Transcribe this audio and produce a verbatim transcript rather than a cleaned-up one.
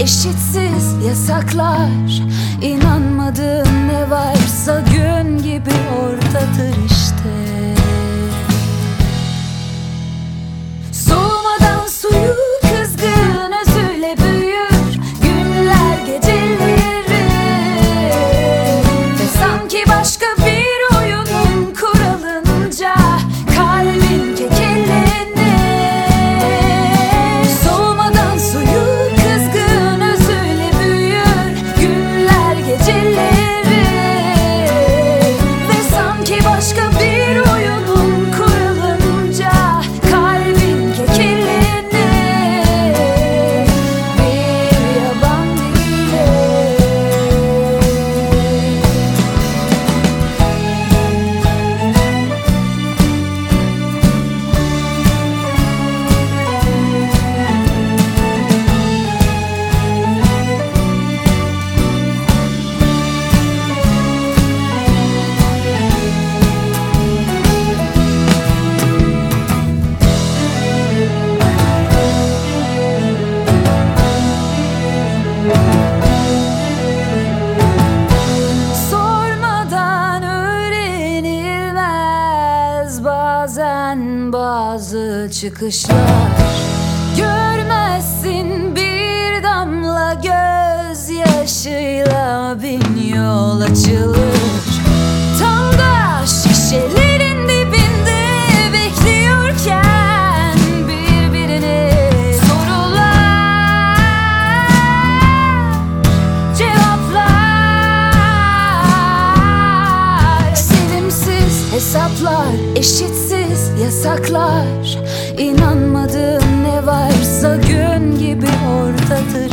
eşitsiz yasaklar. İnanmadığın ne varsa gün gibi oradadır işte. Soğumadan suyu kızgın özüyle büyür günler geceleri. Ve sanki başka bir oyunun kuralınca kalbin kekelenir. Soğumadan suyu kızgın özüyle büyür günler geceleri. Ve sanki başka bir oyunun kuralınca kalbin kekelenir. Bir yaban dile. Sormadan öğrenilmez bazen bazı çıkışlar. Görmezsin bir damla gözyaşıyla bin yol açılır. Tam da şişelerin dibinde bekliyorken birbirine sorular, cevaplar. Sevimsiz hesaplar, eşitsiz yasaklar. İnanmadığın ne varsa gün gibi oradadır